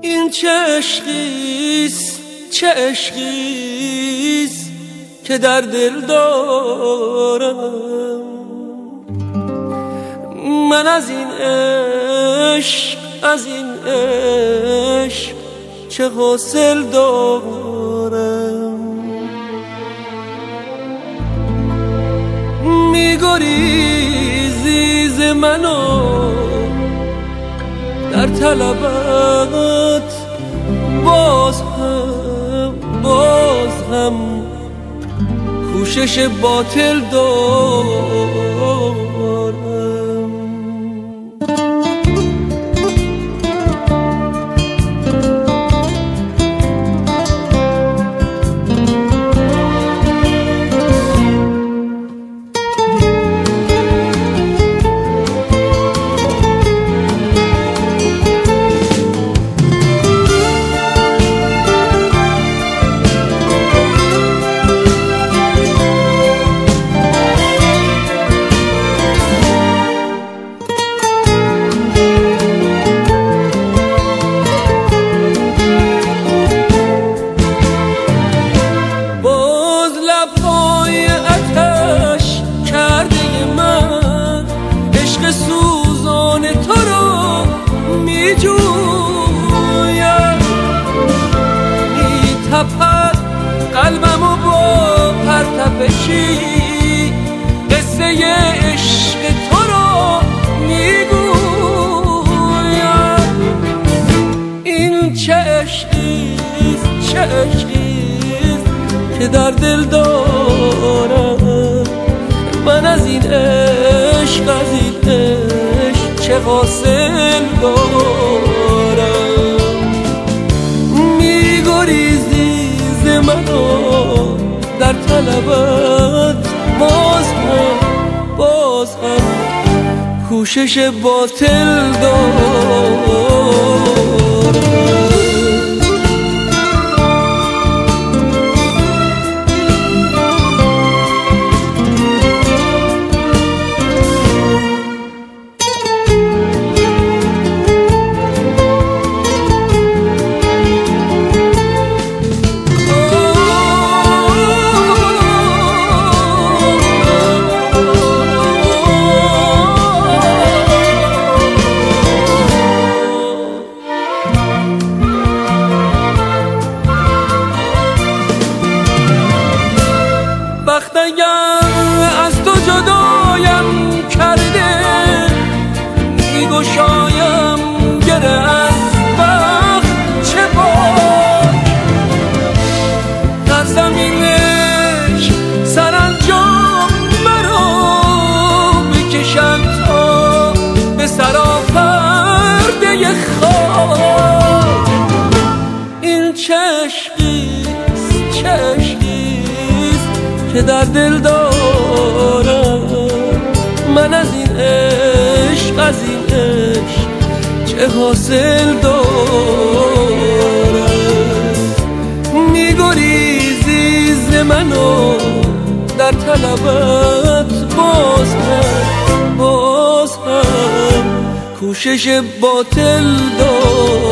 این چه عشقیست چه عشقیست که در دل دارم من. از این عشق از این عشق چه حاصل دارم. میگریزی ز منو در طلبت باز هم کوشش باطل دارم. قلبمو با پرتپشی قصه عشق تو رو میگویم. این چه عشقیست چه عشقیست که در دل دارم من. از این عشق از این عشق چه حاصل دارم. منو در طلبت باز هم کوشش باطل دارم. از تو جدایم کرده میگشایم گره از وقت چه باک در زمینش سرانجام مرا بکشن تا به سراپرده خاک. این چه عشقیست چه عشقیست که در دل دارم من. از این عشق از این عشق چه حاصل دارم. میگریزی ز منو در طلبت باز هم کوشش باطل دارم.